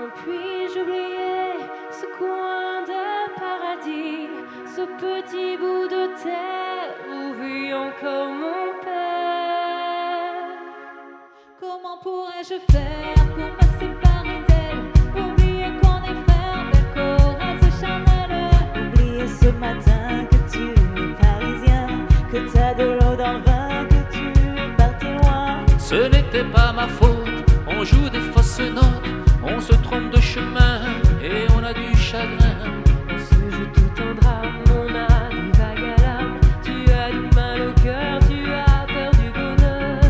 puis-je oublier ce coin de paradis, ce petit bout de terre où vit encore mon père? Comment pourrais-je faire pour me séparer d'elle? Oublier qu'on est frères, belle corasse charnelle. Oublier ce matin que tu es parisien, que t'as de l'eau dans le vin, que tu es parti loin. Ce n'était pas ma faute, on joue des fausses notes, on se trompe de chemin et on a du chagrin. On se joue tout en drame, on a des vagues à l'âme. Tu as du mal au cœur, tu as peur du bonheur.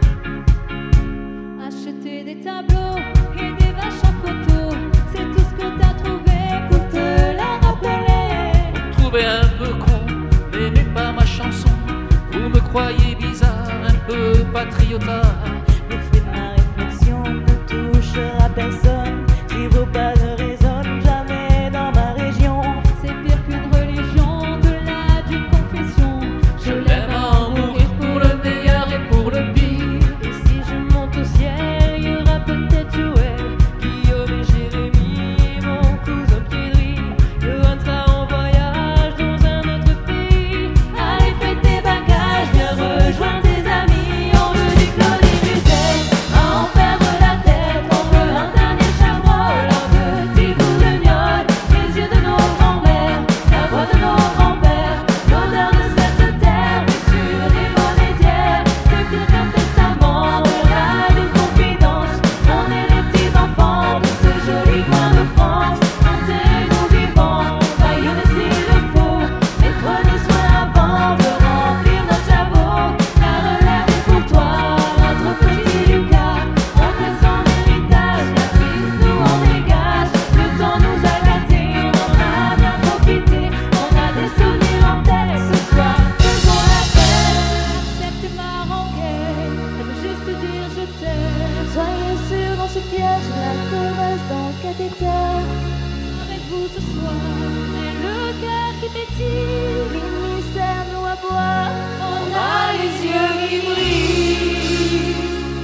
Acheter des tableaux et des vaches en photo, c'est tout ce que t'as trouvé pour te les rappeler. Trouvé un peu con, n'aimez pas ma chanson. Vous me croyez bizarre, un peu patriotard. Le fruit de ma réflexion ne touchera personne si vos pas ne résonnent jamais dans ma région. C'est pire qu'une religion, de-delà d'une confession. Je l'aime à en mourir pour le meilleur et pour le pire. Et si je monte au ciel, il y aura peut-être Joël, Guillaume et Jérémy, mon cousin Pierry. Le un sera en voyage dans un autre pays. Allez, fais tes bagages, viens rejoindre tes amis. On veut du Claude et Musette, à en perdre la tête. On veut un dernier chabrol, un petit bout de gnôle, les yeux de nos grands-mères, la voix de nos grands-pères, l'odeur de cette terre, blessure et monnaie d'hier. C'est pire qu'un testament, on a des confidences. On est les petits enfants de ce joli coin de France. Enterrez-nous vivants, baillonnez s'il le faut, mais prenez soin avant de remplir notre jabot. La relève est pour toi, notre petit Lucas. On te son héritage, la prise nous en dégage. Le temps nous a gâtés, on en a bien profité. On a des souvenirs en tête, ce soir faisons la fête. Accepte ma rengaine, elle veut juste te dire je t'aime. Soyez sûr, dans ce piège, la caresse dans le cathéter. Avec vous ce soir, j'ai le cœur qui pétille. L'émissaire nous à boire. On a les yeux qui brillent.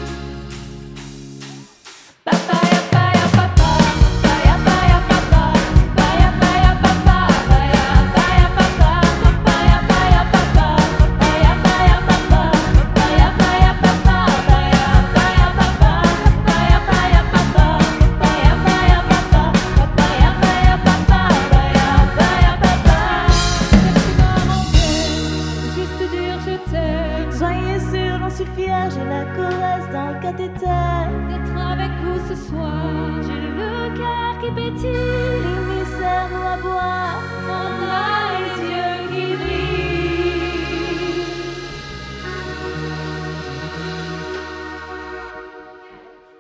Papaya, paya, papa, paya, paya, papa, paya, paya, papa, paya, paya, papa, papaya, paya, papa, paya, paya, papa, paya, paya, papa, paya, paya, papa, paya, paya, papa, paya, paya, papa, papaya, paya, papa, paya, paya, papa. Juste te dire je t'aime. Soyez sûr, j'en suis fière, j'ai la caresse dans le cathéter. D'être avec vous ce soir, j'ai le cœur qui pétille.